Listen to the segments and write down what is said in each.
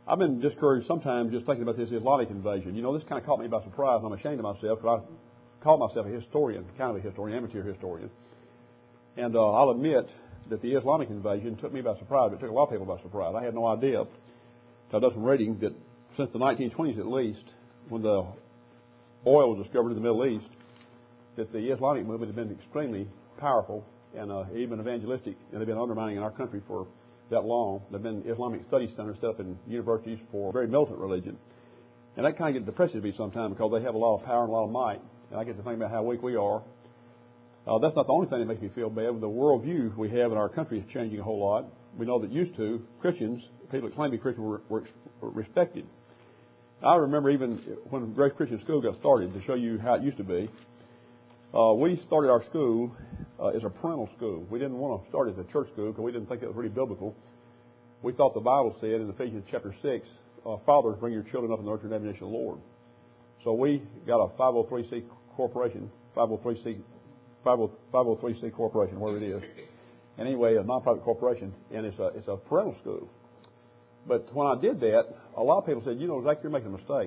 I've been discouraged sometimes just thinking about this Islamic invasion. You know, this kind of caught me by surprise, and I'm ashamed of myself because I call myself a historian, kind of a historian, amateur historian. And I'll admit that the Islamic invasion took me by surprise. It took a lot of people by surprise. I had no idea, so I've done some reading, that since the 1920s at least, when the oil was discovered in the Middle East, that the Islamic movement had been extremely powerful and even evangelistic, and they've been undermining in our country for that long. There have been Islamic study centers set up in universities for a very militant religion. And that kind of gets depressing to me sometimes because they have a lot of power and a lot of might. And I get to think about how weak we are. That's not the only thing that makes me feel bad. The worldview we have in our country is changing a whole lot. We know that used to, Christians, people that claim to be Christian, were respected. I remember even when Grace Christian School got started, to show you how it used to be, we started our school as a parental school. We didn't want to start as a church school because we didn't think it was really biblical. We thought the Bible said in Ephesians chapter 6, fathers, bring your children up in the nurture and admonition of the Lord. So we got a 503c corporation, 503c corporation, wherever it is. And anyway, a non-profit corporation, and it's a parental school. But when I did that, a lot of people said, you know, Zach, you're making a mistake.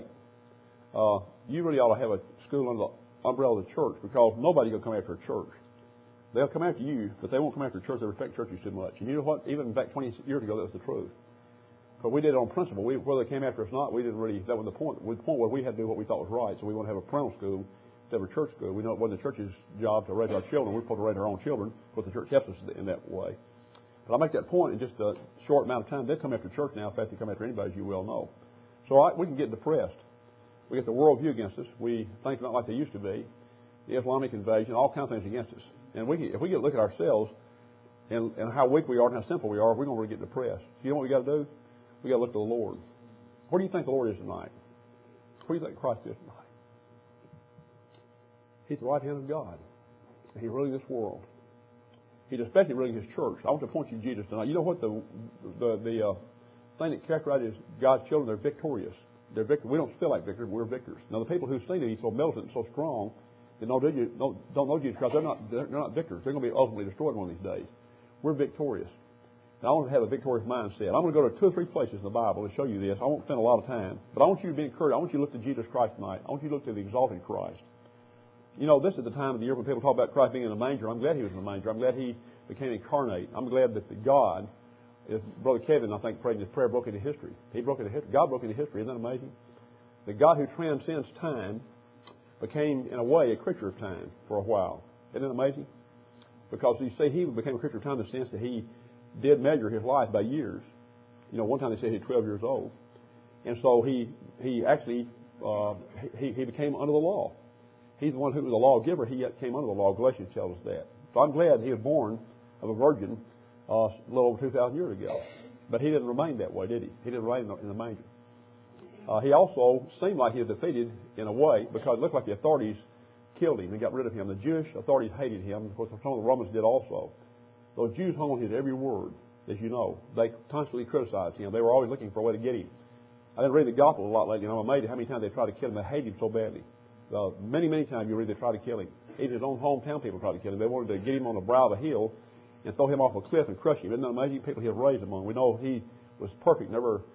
You really ought to have a school under the umbrella of the church because nobody's going to come after a church. They'll come after you, but they won't come after a church. They respect churches too much. And you know what? Even back 20 years ago, that was the truth. But we did it on principle. Whether they came after us or not, we didn't really, that was the point. The point where we had to do what we thought was right. So we want to have a parental school instead of a church school. We know it wasn't the church's job to raise our children. We're supposed to raise our own children, but the church helps us in that way. But I make that point in just a short amount of time. They come after church now, in fact, they come after anybody, as you well know. So we can get depressed. We get the worldview against us. We think not like they used to be. The Islamic invasion, all kinds of things against us. And if we get a look at ourselves and how weak we are and how simple we are, we're going to really get depressed. So you know what we got to do? We got to look to the Lord. Where do you think the Lord is tonight? Where do you think Christ is tonight? He's the right hand of God. And He's ruling this world. He's especially ruling His church. I want to point you to Jesus tonight. You know what the thing that characterizes God's children? They're victorious. They're victors. We don't feel like victors. We're victors. Now, the people who've seen it, He's so militant and so strong, that don't know Jesus Christ, they're not victors. They're going to be ultimately destroyed one of these days. We're victorious. And I want to have a victorious mindset. I'm going to go to 2 or 3 places in the Bible to show you this. I won't spend a lot of time. But I want you to be encouraged. I want you to look to Jesus Christ tonight. I want you to look to the exalted Christ. You know, this is the time of the year when people talk about Christ being in a manger. I'm glad He was in a manger. I'm glad He became incarnate. I'm glad that the God, as Brother Kevin, I think, prayed in his prayer, broke into history. He broke into history. God broke into history. Isn't that amazing? The God who transcends time became, in a way, a creature of time for a while. Isn't it amazing? Because you see, He became a creature of time in the sense that He did measure His life by years. You know, one time they said He was 12 years old. And so He actually, he became under the law. He's the one who was the lawgiver. He came under the law. Galatians tells us that. So I'm glad He was born of a virgin a little over 2,000 years ago. But He didn't remain that way, did He? He didn't remain in the manger. He also seemed like He was defeated in a way because it looked like the authorities killed Him and got rid of Him. The Jewish authorities hated Him. Of course, some of the Romans did also. Those Jews hung on His every word, as you know. They constantly criticized Him. They were always looking for a way to get Him. I've been reading the Gospel a lot lately, and I'm amazed at how many times they tried to kill Him. They hate Him so badly. Many, many times you read they tried to kill Him. Even His own hometown people tried to kill Him. They wanted to get Him on the brow of a hill and throw Him off a cliff and crush Him. Isn't that amazing? People He has raised among. We know He was perfect,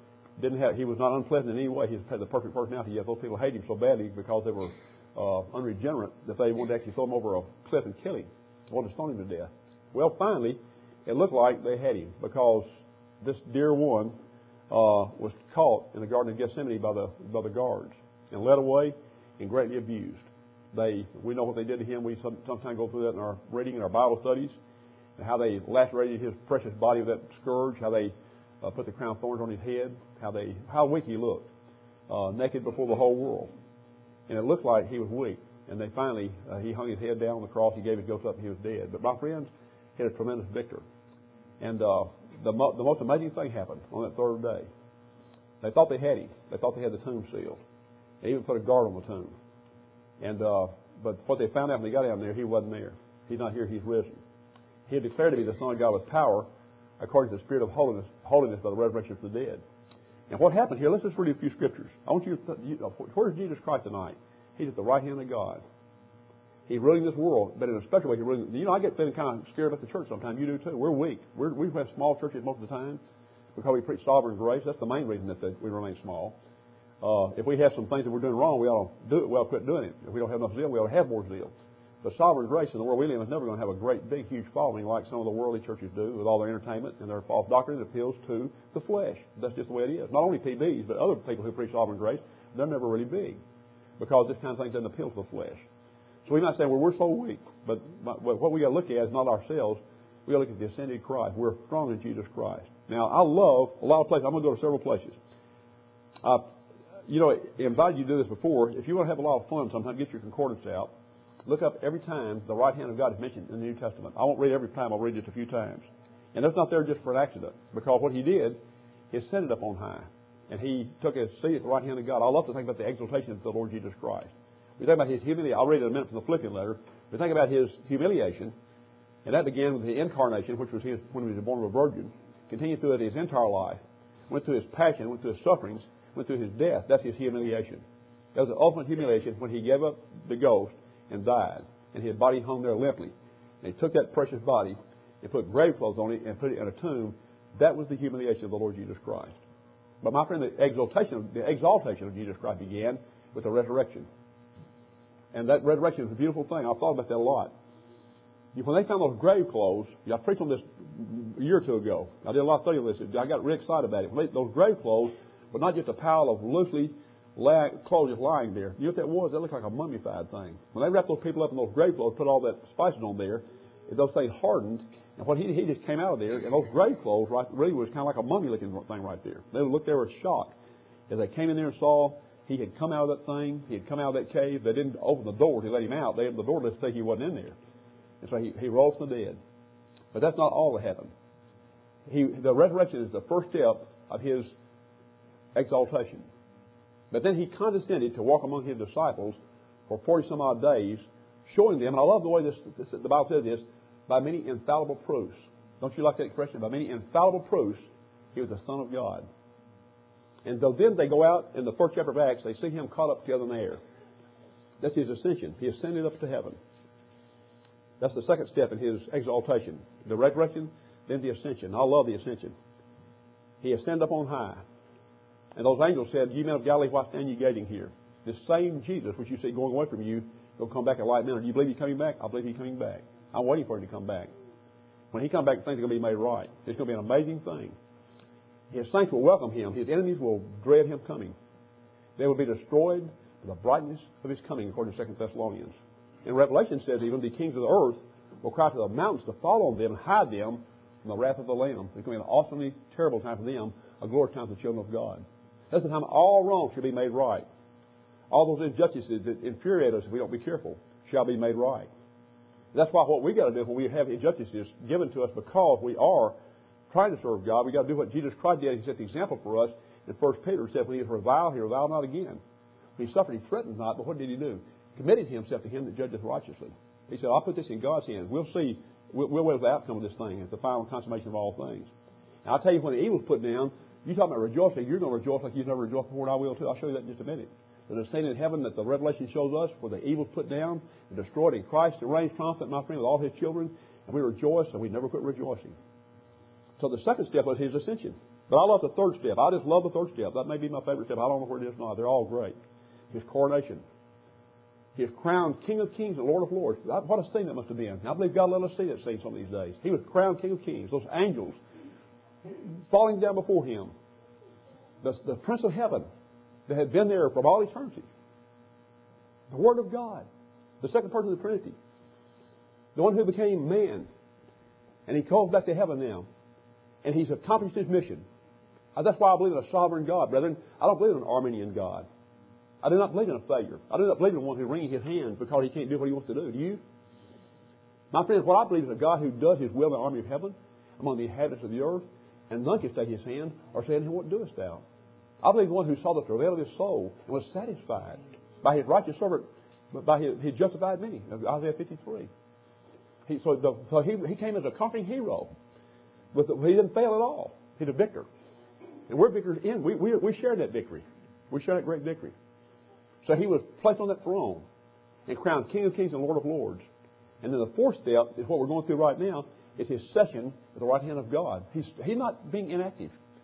He was not unpleasant in any way. He had the perfect personality. Yet those people hated Him so badly because they were unregenerate that they wanted to actually throw Him over a cliff and kill Him. They wanted to stone Him to death. Well, finally, it looked like they had Him because this dear one was caught in the Garden of Gethsemane by the guards and led away and greatly abused. We know what they did to Him. We sometimes go through that in our reading in our Bible studies, and how they lacerated His precious body with that scourge, how they put the crown of thorns on His head, how weak He looked, naked before the whole world. And it looked like He was weak. And they finally, He hung His head down on the cross, He gave His ghost up, and He was dead. But my friends, He had a tremendous victor. And the most amazing thing happened on that 3rd day. They thought they had Him. They thought they had the tomb sealed. They even put a guard on the tomb. And but what they found out when they got down there, He wasn't there. He's not here. He's risen. He had declared to be the Son of God with power, according to the Spirit of holiness by the resurrection from the dead. And what happened here? Let's just read a few scriptures. I want you to. Where's Jesus Christ tonight? He's at the right hand of God. He's ruling this world, but in a special way, I get feeling kind of scared about the church sometimes. You do too. We're weak. We have small churches most of the time. because we preach sovereign grace. That's the main reason that we remain small. If we have some things that we're doing wrong, we ought to do it. We ought to quit doing it. If we don't have enough zeal, we ought to have more zeal. But sovereign grace in the world we live in is never going to have a great, big, huge following like some of the worldly churches do with all their entertainment and their false doctrine that appeals to the flesh. That's just the way it is. Not only PBs, but other people who preach sovereign grace, they're never really big because this kind of thing doesn't appeal to the flesh. So we might say, well, we're so weak. But what we got to look at is not ourselves. We got to look at the ascended Christ. We're strong in Jesus Christ. Now, I love a lot of places. I'm going to go to several places. I invited you to do this before. If you want to have a lot of fun sometime, get your concordance out. Look up every time the right hand of God is mentioned in the New Testament. I won't read every time. I'll read just a few times. And that's not there just for an accident. Because what he did is set it up on high. And he took his seat at the right hand of God. I love to think about the exaltation of the Lord Jesus Christ. We think about his humiliation. I'll read it in a minute from the Philippian letter. We think about his humiliation. And that began with the incarnation, which was when he was born of a virgin. Continued through his entire life. Went through his passion, went through his sufferings, went through his death. That's his humiliation. That was the ultimate humiliation when he gave up the ghost and died. And his body hung there limply. And he took that precious body and put grave clothes on it and put it in a tomb. That was the humiliation of the Lord Jesus Christ. But my friend, the exaltation of Jesus Christ began with the resurrection. And that resurrection is a beautiful thing. I've thought about that a lot. When they found those grave clothes, I preached on this a year or two ago. I did a lot of study on this. I got really excited about it. Those grave clothes were not just a pile of loosely clothes just lying there. You know what that was? That looked like a mummified thing. When they wrapped those people up in those grave clothes, put all that spices on there, those things hardened, and what he just came out of there, and those grave clothes really was kind of like a mummy-looking thing right there. They looked there with shock as they came in there and saw he had come out of that thing. He had come out of that cave. They didn't open the door to let him out. They opened the door to say he wasn't in there. And so he rose from the dead. But that's not all that happened. The resurrection is the first step of his exaltation. But then he condescended to walk among his disciples for 40-some-odd days, showing them, and I love the way the Bible says this, by many infallible proofs. Don't you like that expression? By many infallible proofs, he was the Son of God. And though then they go out in the first chapter of Acts, they see him caught up together in the air. That's his ascension. He ascended up to heaven. That's the second step in his exaltation. The resurrection, then the ascension. I love the ascension. He ascended up on high. And those angels said, "Ye men of Galilee, why stand ye gazing here? This same Jesus, which you see going away from you, will come back in light manner. Do you believe he's coming back? I believe he's coming back. I'm waiting for him to come back. When he comes back, things are going to be made right. It's going to be an amazing thing. His saints will welcome him. His enemies will dread him coming. They will be destroyed by the brightness of his coming, according to 2 Thessalonians. And Revelation says even the kings of the earth will cry to the mountains to fall on them and hide them from the wrath of the Lamb. It's going to be an awesomely terrible time for them, a glorious time for the children of God. That's the time all wrong shall be made right. All those injustices that infuriate us if we don't be careful shall be made right. That's why what we got to do when we have injustices given to us because we are trying to serve God, we got to do what Jesus Christ did. He set the example for us. In 1 Peter said, when he was reviled, he reviled not again. When he suffered, he threatened not. But what did he do? He committed himself to him that judgeth righteously. He said, I'll put this in God's hands. We'll see. We'll wait for the outcome of this thing. It's the final consummation of all things. And I'll tell you, when the evil's put down, you talk about rejoicing. You're going to rejoice like you've never rejoiced before, and I will too. I'll show you that in just a minute. There's a scene in heaven that the Revelation shows us where the evil's put down and destroyed, and Christ reigns triumphant, my friend, with all his children, and we rejoice, and we never quit rejoicing. So the second step was his ascension. But I love the third step. I just love the third step. That may be my favorite step. I don't know where it is now. They're all great. His coronation. He is crowned King of Kings and Lord of Lords. What a scene that must have been. I believe God let us see that scene some of these days. He was crowned King of Kings. Those angels falling down before him. The Prince of Heaven that had been there from all eternity. The Word of God. The second person of the Trinity. The one who became man. And he calls back to heaven now. And he's accomplished his mission. That's why I believe in a sovereign God, brethren. I don't believe in an Arminian God. I do not believe in a failure. I do not believe in one who wrings his hands because he can't do what he wants to do. Do you? My friends, what I believe is a God who does his will in the army of heaven among the inhabitants of the earth, and none can stay his hand or say, what doest thou? I believe the one who saw the travail of his soul and was satisfied by his righteous servant, by his justified many, Isaiah 53. He came as a conquering hero. He didn't fail at all. He's a victor. And we're victors in. We share that victory. We share that great victory. So he was placed on that throne and crowned King of Kings and Lord of Lords. And then the fourth step is what we're going through right now, is his session at the right hand of God. He's not being inactive.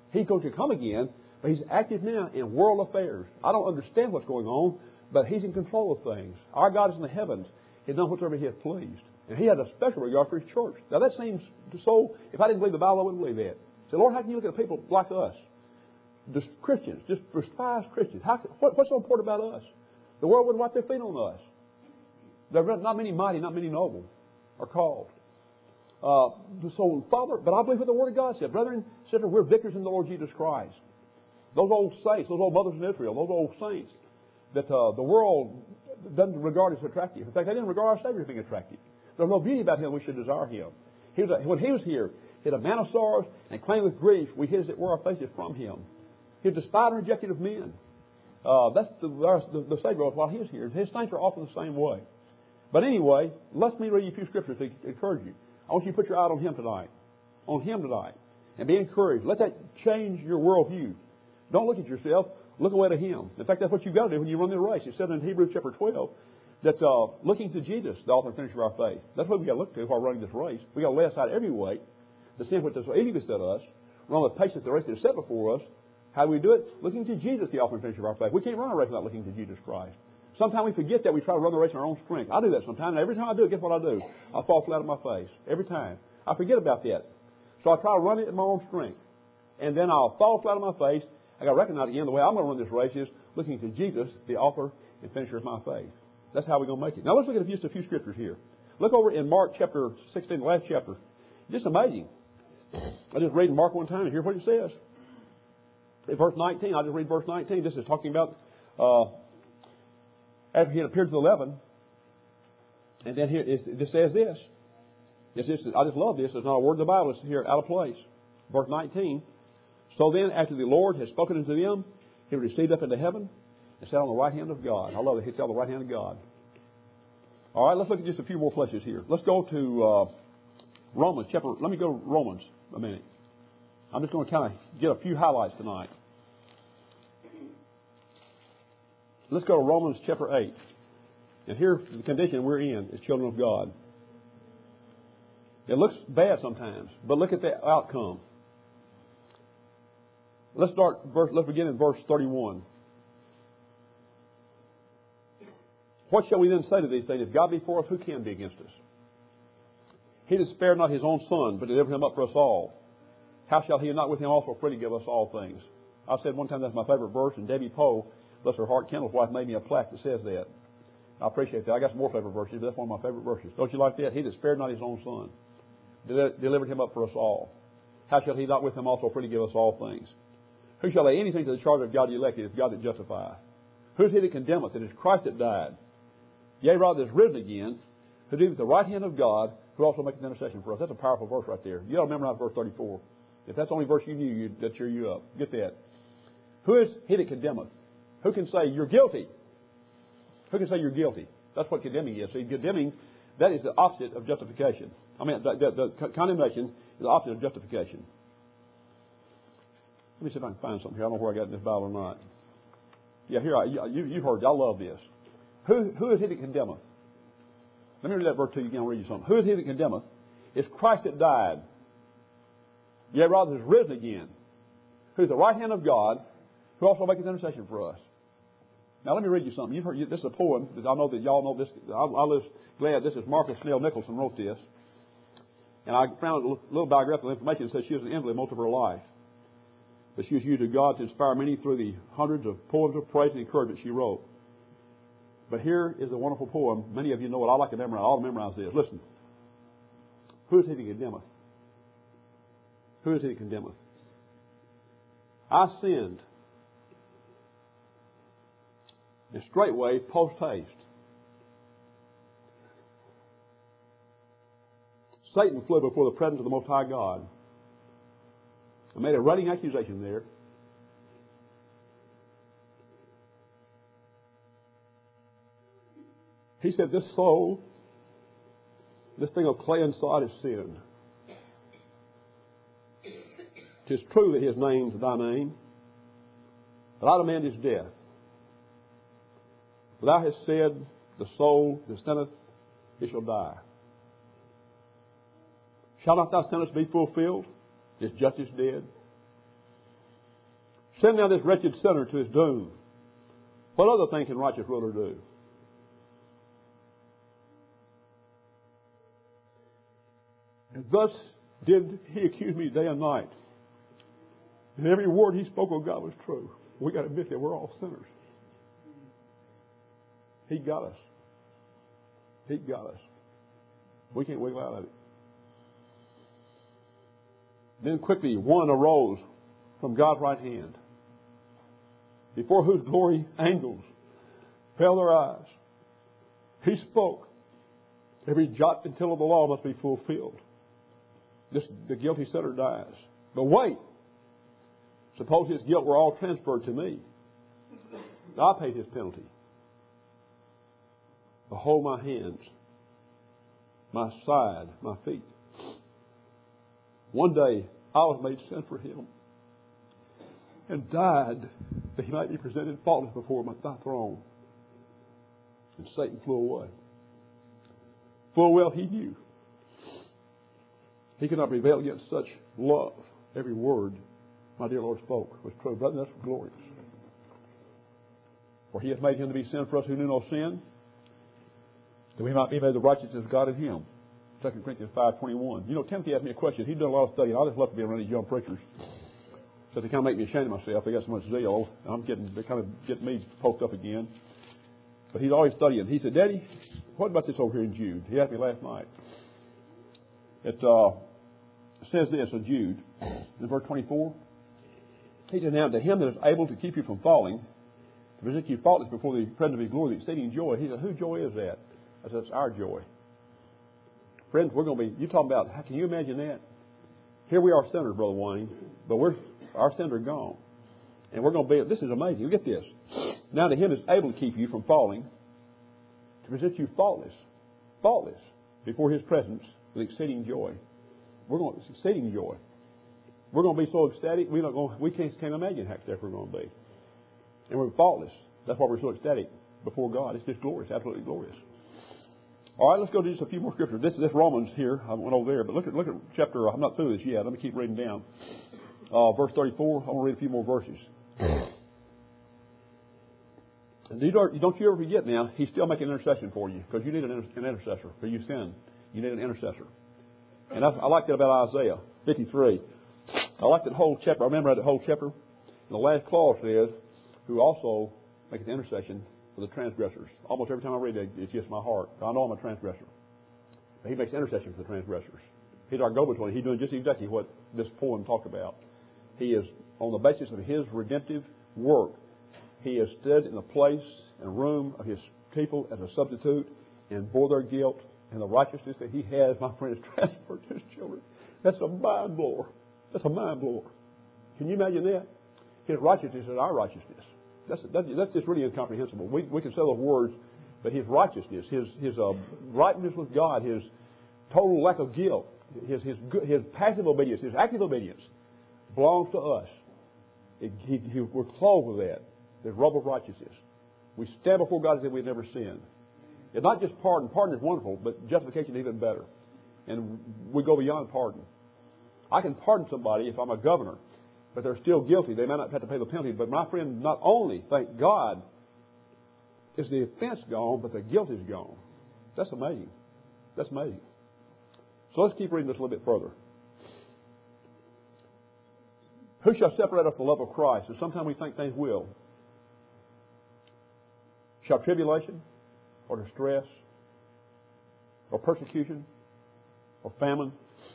He's going to come again, but He's active now in world affairs. I don't understand what's going on, but He's in control of things. Our God is in the heavens. He's done whatever He has pleased. And He had a special regard for His church. Now that seems so, if I didn't believe the Bible, I wouldn't believe that. Say, Lord, how can you look at people like us? Just Christians, just despised Christians. What's so important about us? The world wouldn't wipe their feet on us. There are not many mighty, not many noble are called. So, Father, but I believe what the Word of God said. Brethren, sisters, we're victors in the Lord Jesus Christ. Those old saints, those old mothers in Israel, those old saints that the world doesn't regard as attractive. In fact, they didn't regard our Savior as being attractive. There's no beauty about Him we should desire Him. When He was here, He had a man of sorrows and claimed with grief we hid as it were our faces from Him. He was despised and rejected of men. That's the Savior while He is here. His saints are often the same way. But anyway, let me read you a few scriptures to encourage you. I want you to put your eye on Him tonight. On Him tonight. And be encouraged. Let that change your worldview. Don't look at yourself. Look away to Him. In fact, that's what you've got to do when you run the race. It said in Hebrews chapter 12 that looking to Jesus, the author and finisher of our faith. That's what we've got to look to while running this race. We've got to lay aside every weight, the sin which does so easily beset us, run with patience the race that is set before us. How do we do it? Looking to Jesus, the author and finisher of our faith. We can't run a race without looking to Jesus Christ. Sometimes we forget that. We try to run the race in our own strength. I do that sometimes. And every time I do it, guess what I do? I fall flat on my face. Every time. I forget about that. So I try to run it in my own strength. And then I'll fall flat on my face. I got to recognize again the way I'm going to run this race is looking to Jesus, the author and finisher of my faith. That's how we're going to make it. Now let's look at just a few scriptures here. Look over in Mark chapter 16, the last chapter. Just amazing. I just read Mark one time and hear what it says. In verse 19, I'll just read verse 19. This is talking about after He had appeared to the 11. And then here it says this. I just love this. There's not a word in the Bible that's here out of place. Verse 19. So then, after the Lord had spoken unto them, He received up into heaven and sat on the right hand of God. I love it. He sat on the right hand of God. All right, let's look at just a few more places here. Let's go to Romans chapter. Let me go to Romans a minute. I'm just going to kind of get a few highlights tonight. Let's go to Romans chapter 8. And here's the condition we're in as children of God. It looks bad sometimes, but look at the outcome. Let's begin in verse 31. What shall we then say to these things? If God be for us, who can be against us? He that spared not His own Son, but delivered Him up for us all, how shall He not with Him also freely give us all things? I said one time that's my favorite verse, and Debbie Poe, bless her heart, Kendall's wife, made me a plaque that says that. I appreciate that. I got some more favorite verses, but that's one of my favorite verses. Don't you like that? He that spared not His own Son, delivered Him up for us all. How shall He not with Him also freely give us all things? Who shall lay anything to the charge of God the elected? It is God that justifieth. Who is He that condemneth? It is Christ that died. Yea, rather is risen again, who doeth at the right hand of God, who also maketh intercession for us. That's a powerful verse right there. You ought to memorize verse 34. If that's the only verse you knew, that'd cheer you up. Get that. Who is He that condemneth? Who can say you're guilty? Who can say you're guilty? That's what condemning is. See, condemning, that is the opposite of justification. I mean, the condemnation is the opposite of justification. Let me see if I can find something here. I don't know where I got in this Bible or not. Yeah, here, you've heard. I love this. Who is He that condemneth? Let me read that verse to you again. I'll read you something. Who is He that condemneth? It's Christ that died. Yea, rather is risen again. Who is the right hand of God, who also maketh intercession for us. Now let me read you something. You've heard this is a poem. I know that y'all know this. I was glad this is Marcus Snell Nicholson wrote this. And I found a little biographical information that says she was an invalid most of her life. But she was used of God to inspire many through the hundreds of poems of praise and encouragement she wrote. But here is a wonderful poem. Many of you know it. I like to memorize. I'll memorize this. Listen. Who is He that condemneth? Who is He that condemneth? I sinned, and straightway post haste Satan flew before the presence of the Most High God. I made a running accusation there. He said, this soul, this thing of clay inside is sin. 'Tis true that His name's thy name, but I demand His death. For thou hast said, the soul that sinneth, it shall die. Shall not thy sentence be fulfilled? Is justice dead? Send now this wretched sinner to his doom. What other thing can righteous ruler do? And thus did he accuse me day and night. And every word he spoke of God was true. We got to admit that we're all sinners. He got us. He got us. We can't wiggle out of it. Then quickly one arose from God's right hand, before whose glory angels fell their eyes. He spoke. Every jot and tittle of the law must be fulfilled. The guilty sinner dies. But wait. Suppose his guilt were all transferred to me. I paid his penalty. Behold my hands, my side, my feet. One day I was made sin for him and died that he might be presented faultless before thy throne. And Satan flew away. Full well he knew he could not prevail against such love. Every word my dear Lord spoke was true. Brother, that's glorious. For he hath made him to be sin for us who knew no sin, that we might be made the righteousness of God in him. 2 Corinthians 5:21. You know, Timothy asked me a question. He'd done a lot of studying. I just love to be around these young preachers. So they kind of make me ashamed of myself. They got so much zeal. They kind of get me poked up again. But he's always studying. He said, Daddy, what about this over here in Jude? He asked me last night. It says this in Jude, in verse 24. He said, now to him that is able to keep you from falling, to present you faultless before the presence of his glory, the exceeding joy. He said, whose joy is that? I said, it's our joy. Friends, we're going to be, you talking about, can you imagine that? Here we are sinners, Brother Wayne, but our sins are gone. And we're going to be, this is amazing. You get this. Now to him is able to keep you from falling, to present you faultless, before his presence with exceeding joy. It's exceeding joy. We're going to be so ecstatic, we can't imagine how ecstatic we're going to be. And we're faultless. That's why we're so ecstatic before God. It's just glorious, absolutely glorious. All right, let's go to just a few more scriptures. This Romans here. I went over there, but look at chapter. I'm not through this yet. Let me keep reading down. Verse 34. I want to read a few more verses. And don't you ever forget now, he's still making intercession for you, because you need an intercessor. For you sin, you need an intercessor. And I like that about Isaiah 53. I like that whole chapter. I remember that whole chapter. And the last clause says, who also makes an intercession for the transgressors. Almost every time I read that, it's just my heart. I know I'm a transgressor. But he makes intercession for the transgressors. He's our go-between. He's doing just exactly what this poem talked about. He is, on the basis of his redemptive work, he has stood in the place and room of his people as a substitute and bore their guilt, and the righteousness that he has, my friend, is transferred to his children. That's a mind blower. That's a mind blower. Can you imagine that? His righteousness is our righteousness. That's just really incomprehensible. We can say those words, but his righteousness, his rightness with God, his total lack of guilt, his passive obedience, his active obedience belongs to us. We're clothed with that. The robe of righteousness. We stand before God as if we've never sinned. It's not just pardon. Pardon is wonderful, but justification is even better. And we go beyond pardon. I can pardon somebody if I'm a governor, but they're still guilty. They may not have to pay the penalty. But my friend, not only, thank God, is the offense gone, but the guilt is gone. That's amazing. That's amazing. So let's keep reading this a little bit further. Who shall separate us from the love of Christ? And sometimes we think things will. Shall tribulation, or distress, or persecution, or famine,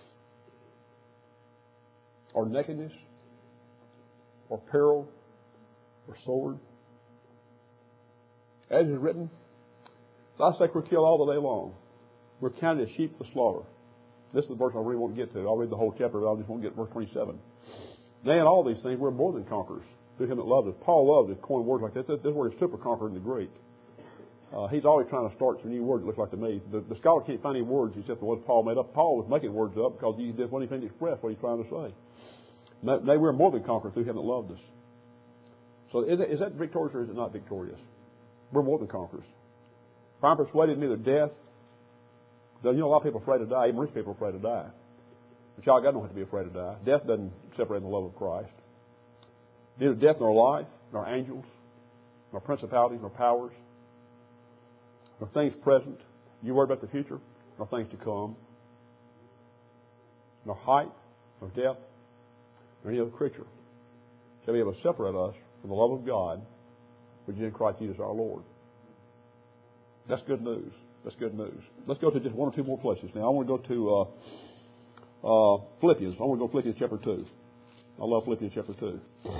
or nakedness, or peril, or sword? As is written, thy sake we're killed all the day long. We're counted as sheep for slaughter. This is the verse I really want to get to. I'll read the whole chapter, but I just want to get verse 27. Nay, in all these things we're more than conquerors through him that loved us. Paul loved to coin words like this. This word is super conqueror in the Greek. He's always trying to start some new words, it looks like to me. The scholar can't find any words except the ones Paul made up. Paul was making words up because he just wasn't even express what he's trying to say. Nay, we're more than conquerors through him that loved us. So is that victorious or is it not victorious? We're more than conquerors. For I'm persuaded neither death, you know, a lot of people are afraid to die, even rich people are afraid to die. But y'all got no have to be afraid to die. Death doesn't separate the love of Christ. neither death nor life, nor angels, nor principalities, nor powers, nor things present. You worry about the future, nor things to come, nor height, nor depth, nor any other creature shall be able to separate us from the love of God, which is in Christ Jesus our Lord. That's good news. That's good news. Let's go to just one or two more places now. I want to go to Philippians. I want to go to Philippians chapter 2. I love Philippians chapter 2.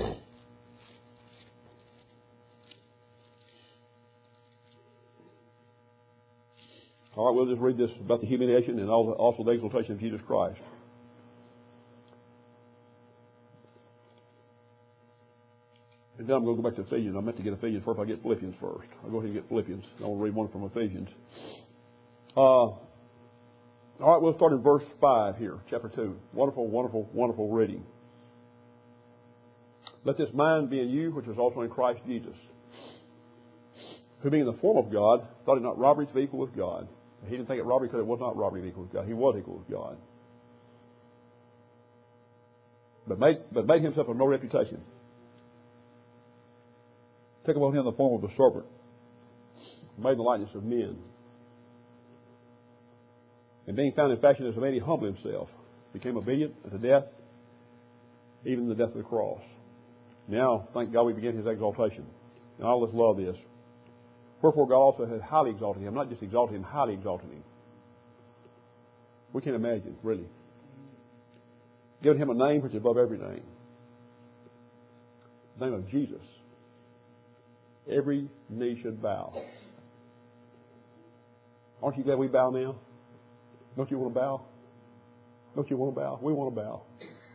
All right, we'll just read this about the humiliation and also the exaltation of Jesus Christ. And then I'm going to go back to Ephesians. I meant to get Ephesians first. I'll get Philippians first. I'll go ahead and get Philippians. I want to read one from Ephesians. All right, we'll start in verse 5 here, chapter 2. Wonderful, wonderful, wonderful reading. Let this mind be in you, which was also in Christ Jesus, who being in the form of God, thought it not robbery to be equal with God. He didn't think it robbery because it was not robbery to be equal with God. He was equal with God. But made himself of no reputation. Took upon him the form of a servant, made in the likeness of men. And being found in fashion as a man, he humbled himself, became obedient unto death, even the death of the cross. Now, thank God we begin his exaltation. And I always love this. Wherefore God also has highly exalted him, not just exalted him, highly exalted him. We can't imagine, really. Given him a name which is above every name. The name of Jesus. Every knee should bow. Aren't you glad we bow now? Don't you want to bow? Don't you want to bow? We want to bow.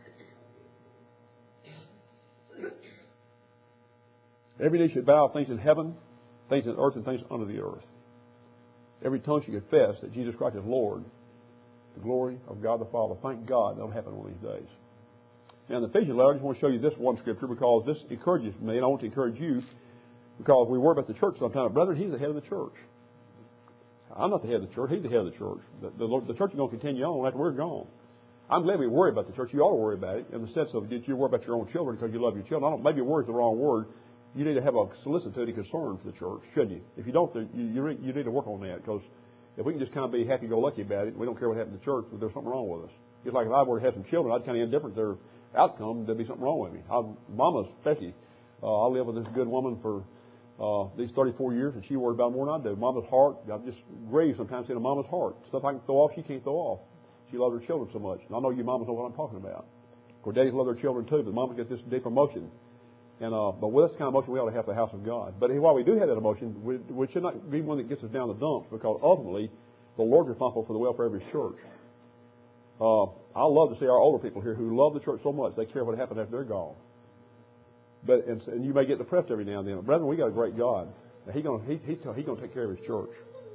Every knee should bow, things in heaven, things in earth, and things under the earth. Every tongue should confess that Jesus Christ is Lord. The glory of God the Father. Thank God that'll happen one of these days. Now in the Ephesians letter, I just want to show you this one scripture because this encourages me, and I want to encourage you because we worry about the church sometimes. Brethren, he's the head of the church. I'm not the head of the church. He's the head of the church. The church is going to continue on after we're gone. I'm glad we worry about the church. You ought to worry about it in the sense of that you worry about your own children because you love your children. Maybe worry is the wrong word. You need to have a solicitude and concern for the church, shouldn't you? If you don't, you need to work on that because if we can just kind of be happy-go-lucky about it, we don't care what happened to the church, but there's something wrong with us. Just like if I were to have some children, I'd kind of indifferent to their outcome. There'd be something wrong with me. Mama, especially, I live with this good woman for these 34 years, and she worried about more than I do. Mama's heart, I just grieve sometimes seeing a mama's heart. Stuff I can throw off, she can't throw off. She loves her children so much. And I know you mamas know what I'm talking about. Of course, daddies love their children too, but mamas get this deep emotion. And but with this kind of emotion, we ought to have the house of God. But while we do have that emotion, we should not be one that gets us down the dumps because ultimately, the Lord's responsible for the welfare of His church. I love to see our older people here who love the church so much they care what happens after they're gone. But and you may get depressed every now and then. But brethren, we got a great God. He's going to take care of His church.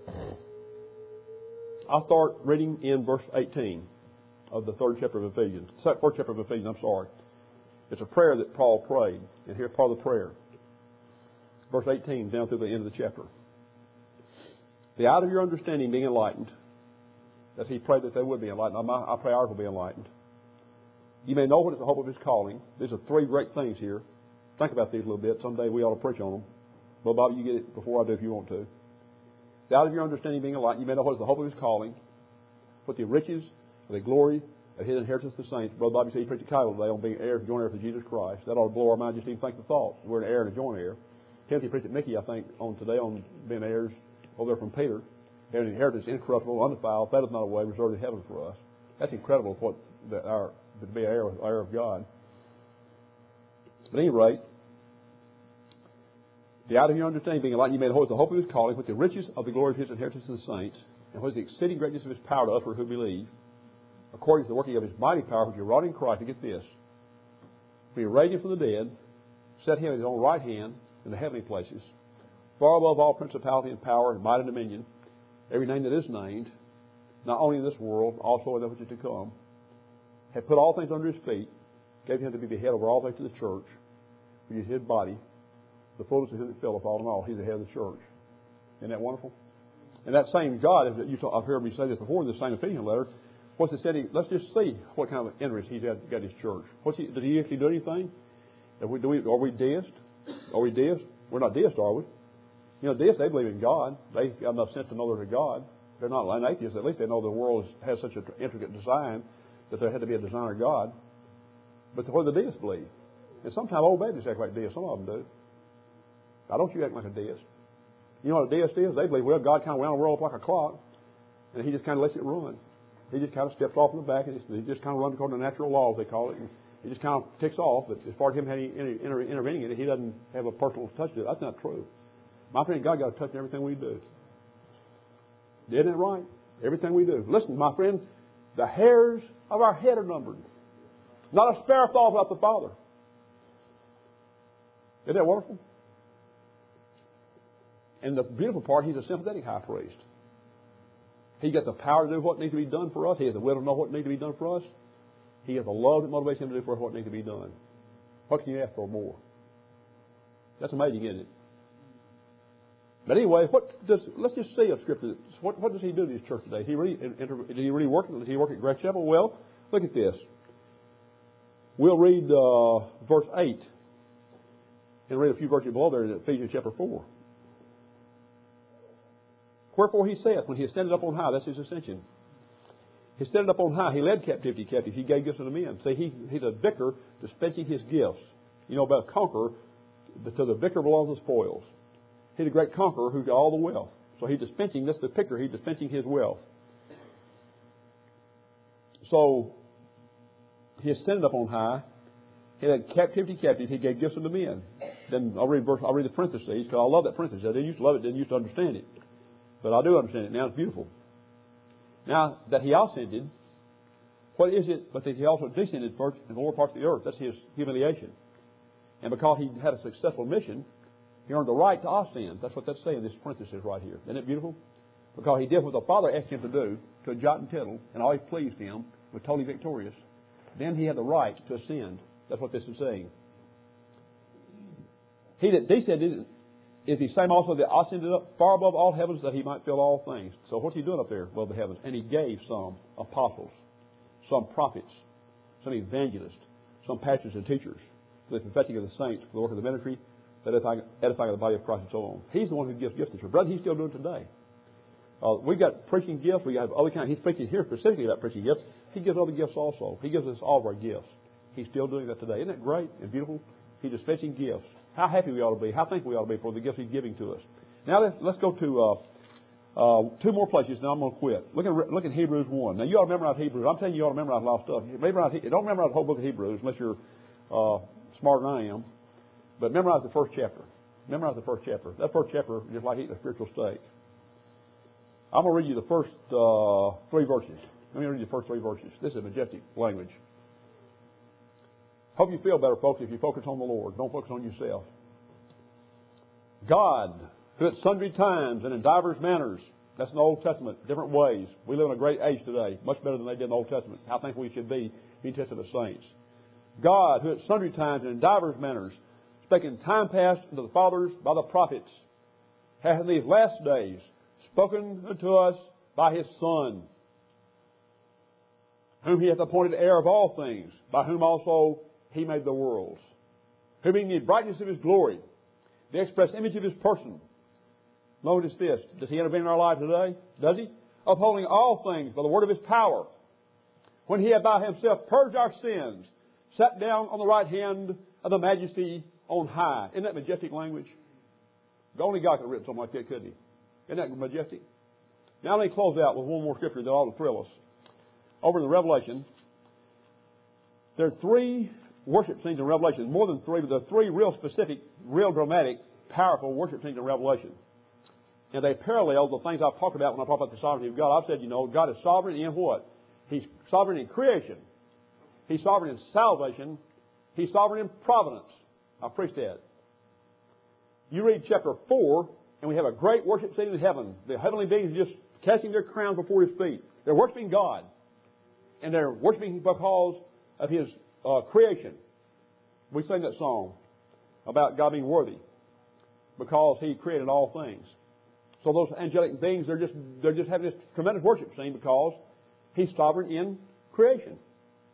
I'll start reading in verse 18 of the third chapter of Ephesians. Fourth chapter of Ephesians, I'm sorry. It's a prayer that Paul prayed. And here's part of the prayer. Verse 18 down through the end of the chapter. The out of your understanding being enlightened, as he prayed that they would be enlightened. I pray ours will be enlightened. You may know what is the hope of His calling. These are three great things here. Think about these a little bit. Someday we ought to preach on them. But Bob, you get it before I do if you want to. The out of your understanding being enlightened, you may know what is the hope of His calling, what the riches of the glory of His inheritance to the saints. Brother Bobby said he preached a title today on being heirs and joint heirs with Jesus Christ. That ought to blow our mind just even think the thoughts. We're an heir and a joint heir. Timothy preached at Mickey, I think, on today on being heirs over there from Peter. Having an inheritance incorruptible, undefiled, that is not a way reserved in heaven for us. That's incredible what to be an heir of God. At any rate, the out of your understanding being enlightened, you may know what is the hope of His calling, what the riches of the glory of His inheritance in the saints, and what is the exceeding greatness of His power to us who believe, according to the working of His mighty power, which He wrought in Christ. To get this, He raised Him from the dead, set Him at His own right hand in the heavenly places, far above all principality and power and might and dominion, every name that is named, not only in this world, also in that which is to come, had put all things under His feet, gave Him to be the head over all things to the church, which is His body, the fullness of Him that filleth all in all. He's the head of the church. Isn't that wonderful? And that same God, I've heard me say this before in the same Ephesians letter, let's just see what kind of interest He's got His church. Did He actually do anything? Are we deists? Are we deists? We're not deists, are we? You know, deists, they believe in God. They have enough sense to know there's a God. They're not like atheists. At least they know the world has such an intricate design that there had to be a designer God. But what do the deists believe? And sometimes old Baptists act like deists. Some of them do. Why don't you act like a deist? You know what a deist is? They believe, well, God kind of wound the world up like a clock, and He just kind of lets it run. He just kind of steps off in the back, and He just kind of runs according to natural laws, they call it. And He just kind of ticks off. But as far as Him intervening in it, He doesn't have a personal touch to it. That's not true. My friend, God got a touch in everything we do. Isn't it right? Everything we do. Listen, my friend, the hairs of our head are numbered. Not a sparrow falls without the Father. Isn't that wonderful? And the beautiful part, He's a sympathetic high priest. He got the power to do what needs to be done for us. He has the will to know what needs to be done for us. He has the love that motivates Him to do for us what needs to be done. What can you ask for more? That's amazing, isn't it? But anyway, let's just see a scripture. What does He do to His church today? Did He really work? Did He work at Grace Chapel? Well, look at this. We'll read verse 8 and read a few verses below there in Ephesians chapter 4. Wherefore He saith, when He ascended up on high, that's His ascension. He ascended up on high. He led captivity captive. He gave gifts unto men. See, He's a vicar dispensing His gifts. You know, about a conqueror, to the vicar belongs the spoils. He's a great conqueror who got all the wealth. So He's dispensing, that's the picture, He's dispensing His wealth. So, He ascended up on high. He led captivity captive. He gave gifts unto men. Then I'll read the parentheses, because I love that parenthesis. I didn't used to love it, didn't used to understand it. But I do understand it now. It's beautiful. Now that He ascended, what is it but that He also descended first in the lower parts of the earth? That's His humiliation. And because He had a successful mission, He earned the right to ascend. That's what that's saying, this parenthesis right here. Isn't it beautiful? Because He did what the Father asked Him to do, to a jot and tittle, and always pleased Him, was totally victorious. Then He had the right to ascend. That's what this is saying. He that descended is the same also that ascended up far above all heavens that He might fill all things. So what's He doing up there above the heavens? And He gave some apostles, some prophets, some evangelists, some pastors and teachers for the perfecting of the saints, for the work of the ministry, that edifying of the body of Christ and so on. He's the one who gives gifts to the church. Brother, He's still doing it today. We got preaching gifts. We have other kinds. He's preaching here specifically about preaching gifts. He gives other gifts also. He gives us all of our gifts. He's still doing that today. Isn't that great and beautiful? He's dispensing gifts. How happy we ought to be. How thankful we ought to be for the gifts He's giving to us. Now let's go to two more places. Now I'm going to quit. Look at Hebrews 1. Now you ought to memorize Hebrews. I'm telling you, you ought to memorize a lot of stuff. Don't memorize the whole book of Hebrews unless you're smarter than I am. But memorize the first chapter. Memorize the first chapter. That first chapter is just like eating a spiritual steak. I'm going to read you the first 3 verses. Let me read you the first 3 verses. This is majestic language. Hope you feel better, folks, if you focus on the Lord. Don't focus on yourself. God, who at sundry times and in divers manners, that's in the Old Testament, different ways. We live in a great age today, much better than they did in the Old Testament. How thankful we should be being tested of saints. God, who at sundry times and in divers manners, spake in time past unto the fathers by the prophets, hath in these last days spoken unto us by His Son, whom He hath appointed heir of all things, by whom also He made the worlds, who being the brightness of His glory, the express image of His person. Notice this. Does He intervene in our lives today? Does He? Upholding all things by the word of His power. When He had by Himself purged our sins, sat down on the right hand of the Majesty on high. Isn't that majestic language? Only God could have written something like that, couldn't He? Isn't that majestic? Now let me close out with one more scripture that ought to thrill us. Over in the Revelation, there are 3 worship scenes in Revelation. More than 3, but there are 3 real specific, real dramatic, powerful worship scenes in Revelation. And they parallel the things I've talked about when I talk about the sovereignty of God. I've said, God is sovereign in what? He's sovereign in creation. He's sovereign in salvation. He's sovereign in providence. I've preached that. You read chapter 4, and we have a great worship scene in heaven. The heavenly beings are just casting their crowns before His feet. They're worshiping God. And they're worshiping because of His creation. We sing that song about God being worthy because He created all things. So those angelic beings, they're just having this tremendous worship scene because He's sovereign in creation.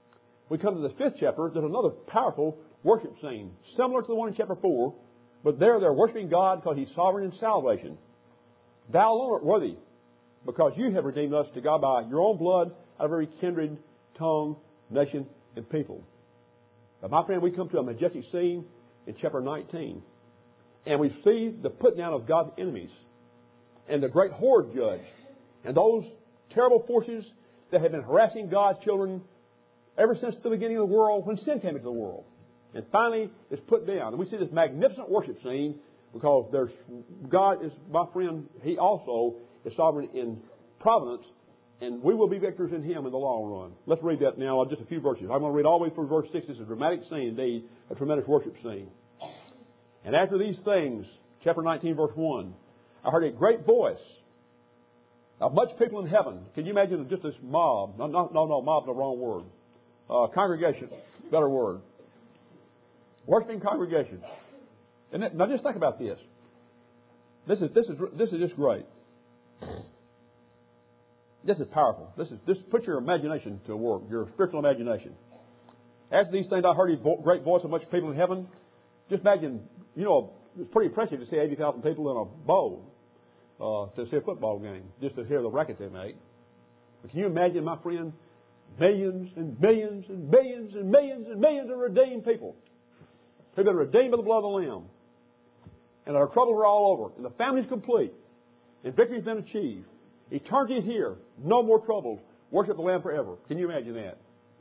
we come to the 5th chapter. There's another powerful worship scene, similar to the one in chapter 4, but there they're worshiping God because He's sovereign in salvation. Thou alone art worthy, because you have redeemed us to God by your own blood out of every kindred, tongue, nation, and people. But my friend, we come to a majestic scene in chapter 19, and we see the put down of God's enemies and the great horde judge and those terrible forces that have been harassing God's children ever since the beginning of the world, when sin came into the world. And finally, it's put down. And we see this magnificent worship scene because God is, my friend, He also is sovereign in providence, and we will be victors in Him in the long run. Let's read that now, just a few verses. I'm going to read all the way through verse 6. This is a dramatic scene, indeed, a tremendous worship scene. And after these things, chapter 19, verse 1, I heard a great voice of much people in heaven. Can you imagine just this mob? No, mob's the wrong word. Congregation, better word. Worshiping congregation. Now just think about this. This is just great. This is powerful. This put your imagination to work, your spiritual imagination. After these things, I heard a great voice of much people in heaven. Just imagine, it's pretty impressive to see 80,000 people in a bowl to see a football game, just to hear the racket they make. But can you imagine, my friend, millions and millions and millions and millions and millions of redeemed people who've been redeemed by the blood of the Lamb, and our troubles are all over, and the family's complete, and victory's been achieved. Eternity is here. No more troubles. Worship the Lamb forever. Can you imagine that?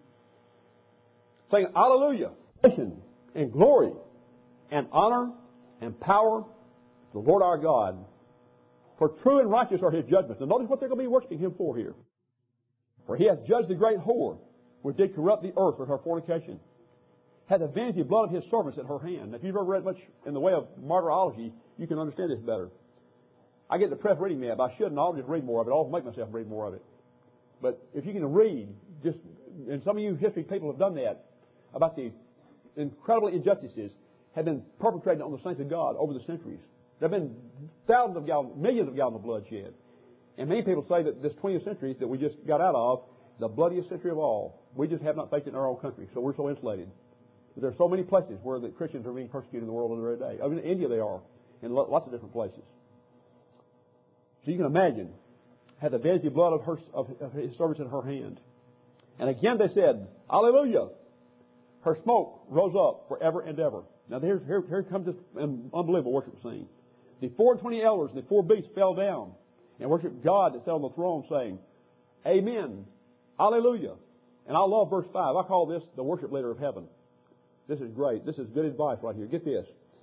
Saying, Hallelujah, and glory, and honor, and power to the Lord our God. For true and righteous are His judgments. And notice what they're going to be worshiping Him for here. For He hath judged the great whore, which did corrupt the earth with her fornication, hath avenged the blood of His servants at her hand. Now, if you've ever read much in the way of martyrology, you can understand this better. I get depressed reading that, but I shouldn't. I'll just read more of it. I'll make myself read more of it. But if you can read, and some of you history people have done that, about the incredible injustices have been perpetrated on the saints of God over the centuries. There have been thousands of gallons, millions of gallons of blood shed. And many people say that this 20th century that we just got out of, the bloodiest century of all, we just have not faced it in our own country, so we're so insulated. But there are so many places where the Christians are being persecuted in the world in the very day. Even in India they are, in lots of different places. So you can imagine, had avenged the blood of His servants in her hand. And again they said, Hallelujah! Her smoke rose up forever and ever. Now here comes this unbelievable worship scene. The 24 elders and the 4 beasts fell down and worshiped God that sat on the throne, saying, Amen, Hallelujah. And I love verse 5. I call this the worship leader of heaven. This is great. This is good advice right here. Get this.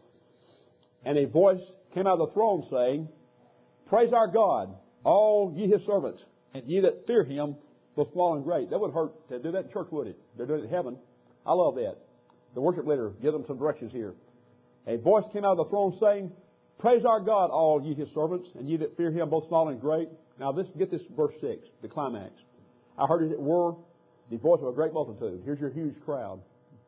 And a voice came out of the throne saying, Praise our God, all ye His servants, and ye that fear Him, both small and great. That would hurt to do that in church, would it? They're doing it in heaven. I love that. The worship leader gives them some directions here. A voice came out of the throne saying, Praise our God, all ye His servants, and ye that fear Him, both small and great. Now get this verse 6, the climax. I heard as it were the voice of a great multitude. Here's your huge crowd.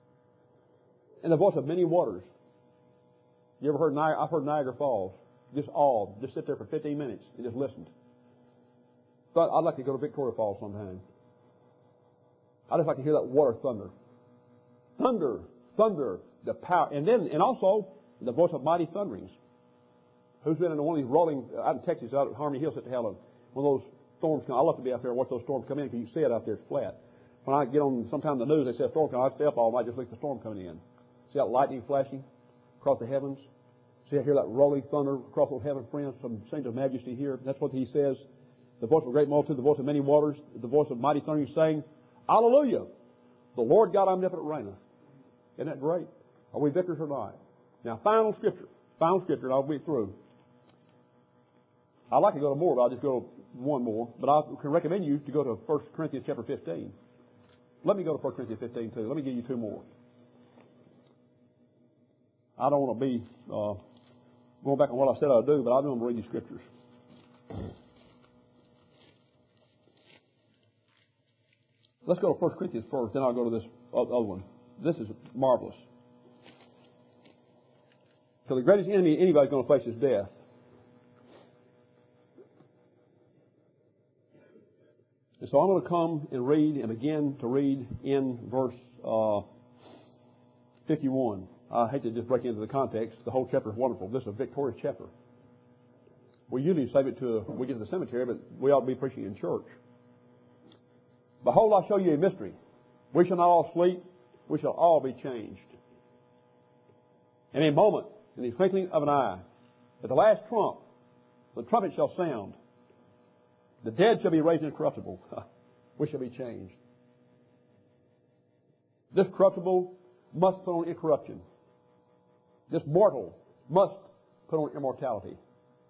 And the voice of many waters. You ever heard Niagara? I've heard Niagara Falls. Just awed. Just sit there for 15 minutes and just listened. But I'd like to go to Victoria Falls sometime. I'd just like to hear that water thunder. Thunder, the power. And also the voice of mighty thunderings. Who's been in one of these rolling, out in Texas, out at Harmony Hills, at Helen, when those storms come? I love to be out there and watch those storms come in because you can see it out there, it's flat. When I get on sometime in the news, they say a storm coming, I stay up all night just look at the storm coming in. See that lightning flashing across the heavens? See, I hear that rolling thunder across those heaven, friends, some scenes of majesty here. That's what he says. The voice of a great multitude, the voice of many waters, the voice of mighty thundering, saying, Hallelujah! The Lord God omnipotent reigneth. Isn't that great? Are we victors or not? Now, final scripture, and I'll be through. I'd like to go to more, but I'll just go to one more. But I can recommend you to go to 1 Corinthians chapter 15. Let me go to 1 Corinthians 15 too. Let me give you 2 more. I don't want to be going back on what I said I'd do, but I do want to read these scriptures. Let's go to 1 Corinthians first, then I'll go to this other one. This is marvelous. So the greatest enemy anybody's going to face is death. And so I'm going to come and read and begin to read in verse 51. I hate to just break into the context. The whole chapter is wonderful. This is a victorious chapter. We usually save it to we get to the cemetery, but we ought to be preaching in church. Behold, I show you a mystery. We shall not all sleep. We shall all be changed. In a moment, in the twinkling of an eye, at the last trump, the trumpet shall sound. The dead shall be raised incorruptible. We shall be changed. This corruptible must put on incorruption. This mortal must put on immortality.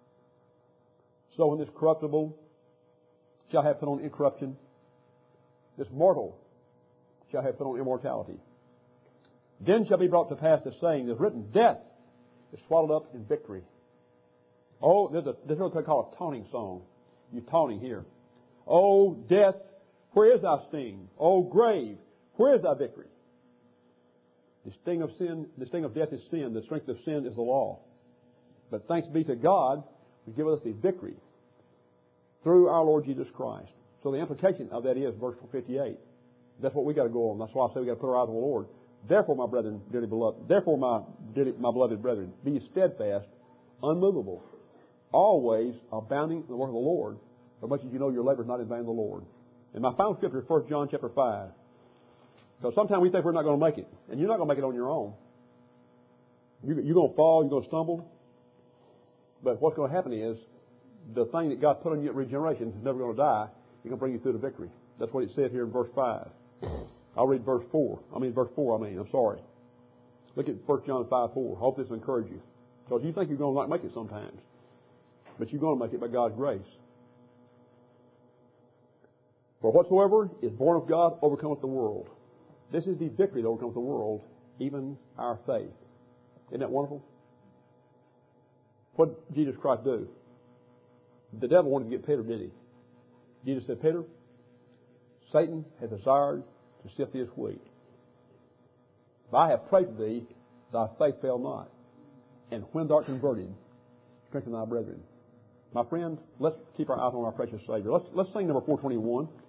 So when this corruptible shall have put on incorruption, this mortal shall have put on immortality. Then shall be brought to pass the saying that is written, death is swallowed up in victory. Oh, there's what they call a taunting song. You're taunting here. Oh, death, where is thy sting? Oh, grave, where is thy victory? The sting of sin, the sting of death is sin. The strength of sin is the law. But thanks be to God, who giveth us the victory through our Lord Jesus Christ. So the implication of that is verse 58. That's what we got to go on. That's why I say we got to put our eyes on the Lord. Therefore, my brethren, dearly beloved, therefore, my beloved brethren, be ye steadfast, unmovable, always abounding in the work of the Lord, as much as you know your labor is not in vain in the Lord. And my final scripture is 1 John chapter 5. Because sometimes we think we're not going to make it. And you're not going to make it on your own. You're going to fall, you're going to stumble. But what's going to happen is, the thing that God put on you at regeneration is never going to die. He's going to bring you through to victory. That's what it said here in verse 5. I'll read verse 4. I'm sorry. Look at 1 John 5:4. I hope this will encourage you. Because you think you're going to not make it sometimes. But you're going to make it by God's grace. For whatsoever is born of God overcometh the world. This is the victory that overcomes the world, even our faith. Isn't that wonderful? What did Jesus Christ do? The devil wanted to get Peter, did he? Jesus said, Peter, Satan has desired to sift thee as wheat. But I have prayed for thee, thy faith fail not. And when thou art converted, strengthen thy brethren. My friend, let's keep our eyes on our precious Savior. Let's sing number 421.